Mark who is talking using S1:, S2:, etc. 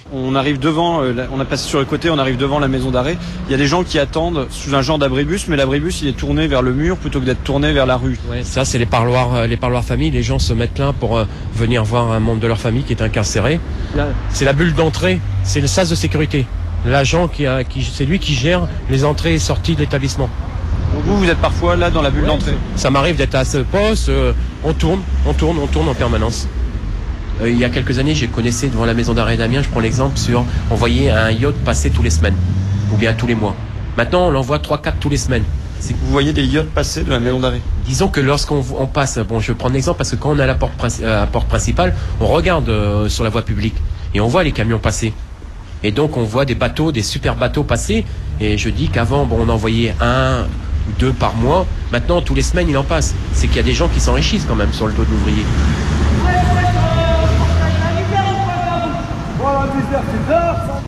S1: On arrive devant, on a passé sur le côté, on arrive devant la maison d'arrêt. Il y a des gens qui attendent sous un genre d'abribus, mais l'abribus il est tourné vers le mur plutôt que d'être tourné vers la rue.
S2: Ouais, ça c'est les parloirs famille. Les gens se mettent là pour venir voir un membre de leur famille qui est incarcéré. C'est la bulle d'entrée, c'est le sas de sécurité. L'agent c'est lui qui gère les entrées et sorties de l'établissement.
S1: Donc vous êtes parfois là dans la bulle d'entrée.
S2: Ça m'arrive d'être à ce poste, on tourne en permanence. Il y a quelques années, j'ai connaissé devant la maison d'arrêt d'Amiens, je prends l'exemple on voyait un yacht passer tous les semaines, ou bien tous les mois. Maintenant, on l'envoie 3-4 tous les semaines.
S1: Vous voyez des yachts passer de la maison d'arrêt?
S2: Disons que lorsqu'on passe, je vais prendre l'exemple parce que quand on est à la porte principale, on regarde sur la voie publique et on voit les camions passer. Et donc on voit des bateaux, des super bateaux passer. Et je dis qu'avant, on envoyait 1 ou 2 par mois. Maintenant, tous les semaines, il en passe. C'est qu'il y a des gens qui s'enrichissent quand même sur le dos de l'ouvrier.